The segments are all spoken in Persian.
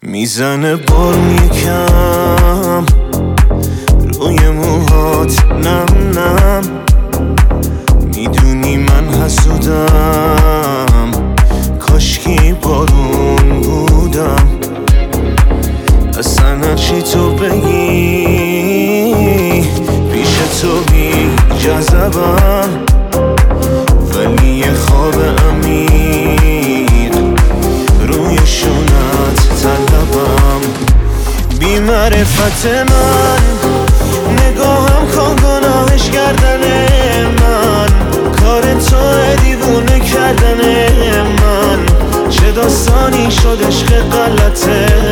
میزنه بارون یکم روی موهات نم نم. میدونی من حسودم، کاشکی بارون بودم. اصلا هرچی تو بگی پیش تو بی جذبم، ولی یه خواب عمیق روی شونت طلبم. بی معرفت من نگاهم کن گناهش کردن من، کار تو دیوونه کردن من. چه داستانی شد عشق غلط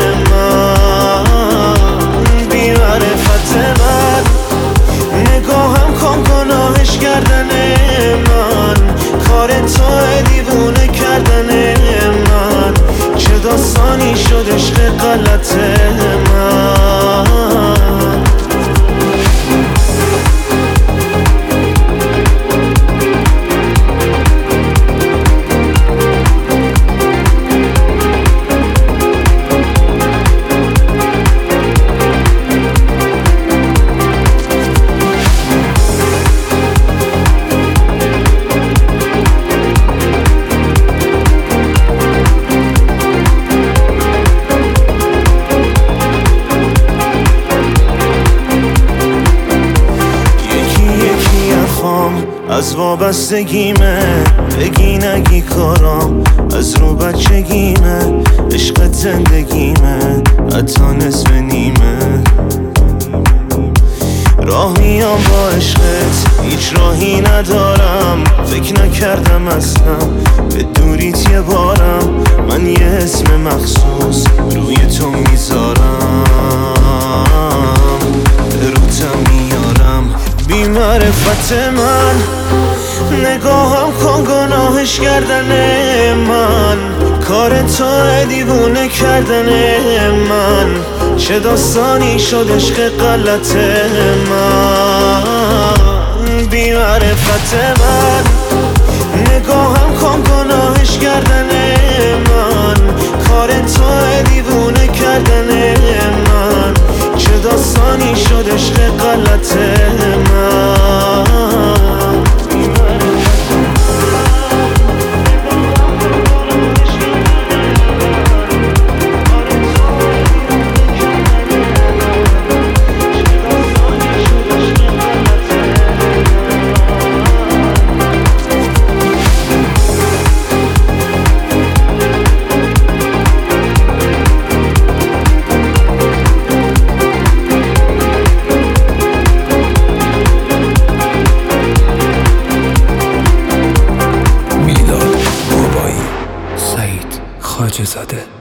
من. بی معرفت من نگاهم کن گناهش کردن من، کار تو دیوونه کردن من. چه داستانی شد عشق غلط من. از وابستگیمه بگی نگی کارام، از رو بچگیمه عشقت زندگیمه حتی نصف نیمه. راه میام با عشقت هیچ راهی ندارم، فکر نکردم اصلا به دوریت یه بارم. من یه اسم مخصوص روی تو میذارم، به روتم میارم. بی معرفت من نگاهم کن گناهش کردن من، کار تو دیوونه کردن من. چه داستانی شد عشق غلط من. بی معرفت من نگاهم کن گناهش کردن من، کار تو دیوونه کردن من. چه داستانی شد عشق غلط من. خواجه زاده.